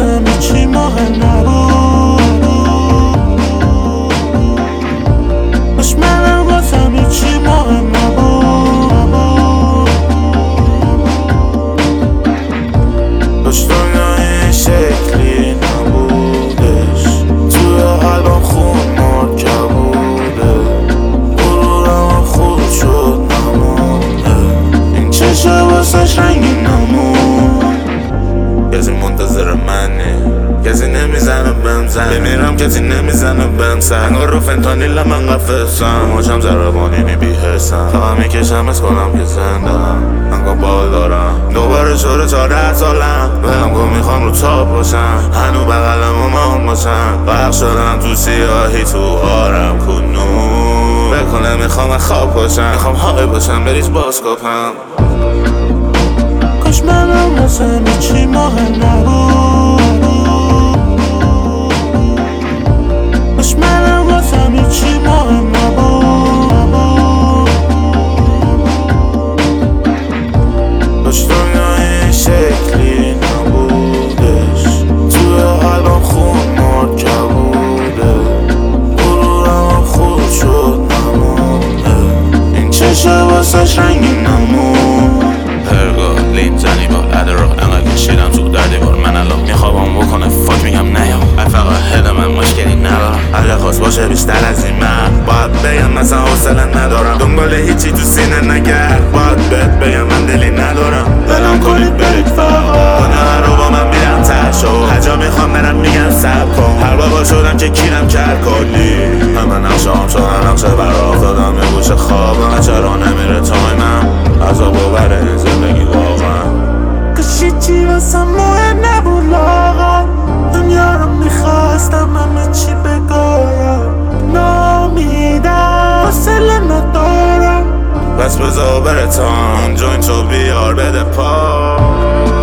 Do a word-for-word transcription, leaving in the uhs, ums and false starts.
واسم هیچی مهم نبود. داشت منم واسم هیچی مهم نبود. داشت دنیا این شکلی نبودش، توی قلبم خون مرکب بوده، غرورم خود شد نمونده، این چشم واسش رنگی نمون. کسی منتظر منی، کسی نمیزنه بهم زن، بمیرم کسی نمیزنه بهم سر. انگار رو فنتانیل من قفصم، موجم ضربانینی بی حسم، فقط میکشم از کنم که زندم، انگار بال دارم دوباره شده چهارده سالم. بهم گفت میخوام رو تاپ باشم، هنو بغلم و من باشم، غرق شدم تو سیاهی تو آرم کنون. بکنه میخوام خواب باشم، میخوام های باشم بریز باسکاپم. کاش منم واسم هیچی مهم نبود. کاش منم واسم هیچی مهم نبود. کاش دنیا این شکلی نبودش، توی قلبم خون مرکب بوده، غرورم خود شد نمونده، این چشم واسش رنگی نمون. هرگاه لین زنی با ادرا انقدر کشیدم تو در دیوار، من الان میخوابم بکنه فاک میگم نیا. فقط هد من مشکلی ندارم، اگه خواست باشه بیشتر از این من باید بگم مثلا حوصله ندارم، دنبال هیچی تو سینه نگرد، باید بهت بگم من دلی ندارم. بلم کنید برید فقط، دنیا رو با من میرم تشو، هجا میخوام برم میگم سب کن، هر بابا شدم که کیرم کرد کلی، همه نقشه هم شدن نقشه بر افتادم یه گوشه خوابم. چرا نمیره تایمم عذاب و بره این زندگی واقعا. کاش هیچی واسم مهم نبود لاغر، دنیا رو میخواستم همه چی بگایم، نامیدم حوصله ندارم. پس بذار بره تان جوین تو بیار بده پا.